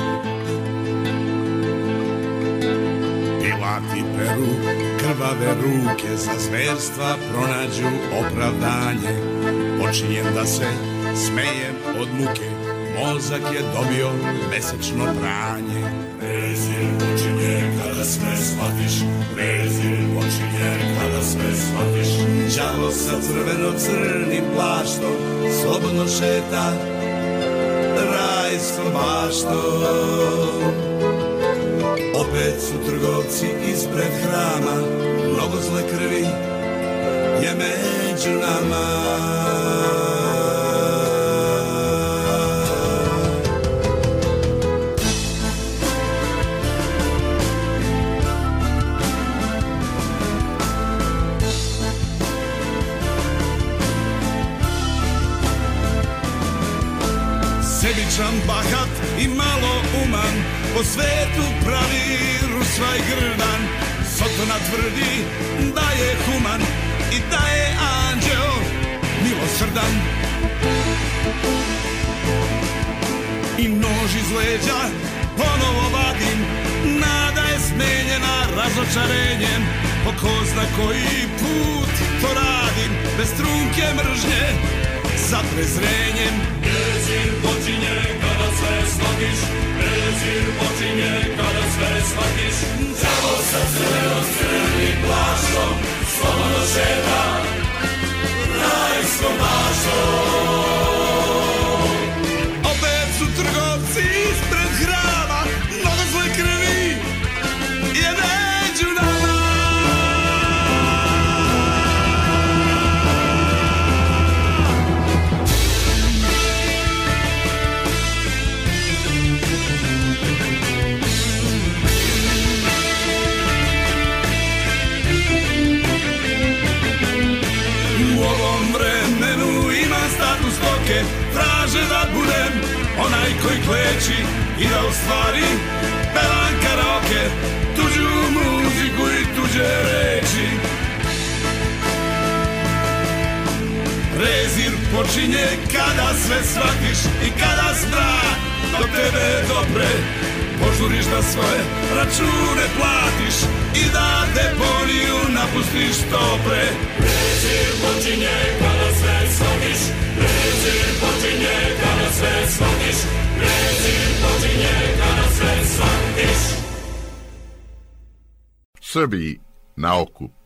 Pilati peru krvave ruke, za zverstva pronađu opravdanje. Počinjem da se smejem od muke, mozak je dobio mesečno pranje. Prezir počinje kada sve shvatiš, prezir počinje kada sve shvatiš. Đavo sa crveno-crnim plaštom slobodno šeta rajskom baštom. Opet su trgovci ispred hrama, mnogo zle krvi je među nama. Sebičan, bahat i malo uman, po svetu pravi rusvaj grdan. Sotona tvrdi da je human i da je anđeo milosrdan. I nož iz leđa ponovo vadim, nada je smenjena razočarenjem. Po ko zna koji put to radim, bez trunke mržnje, za prezrenjem. Prezir počinje kada sve shvatiš, prezir počinje kada sve shvatiš. Đavo sa crveno-crnim plaštom slobodno šeta rajskom baštom. Opet su trgovci ispred hrama, mnogo zle krvi je među nama. Traže da budem onaj koji kleči i da u stvari pevam karaoke, tuđu muziku i tuđe reči. Prezir počinje kada sve shvatiš i kada strah do tebe dopre. Požuriš da svoje račune platiš i da deponiju napustiš što pre. Prezir počinje kada sve shvatiš, prezir počinje kada sve shvatiš, prezir počinje kada sve shvatiš. Srbiji na okup.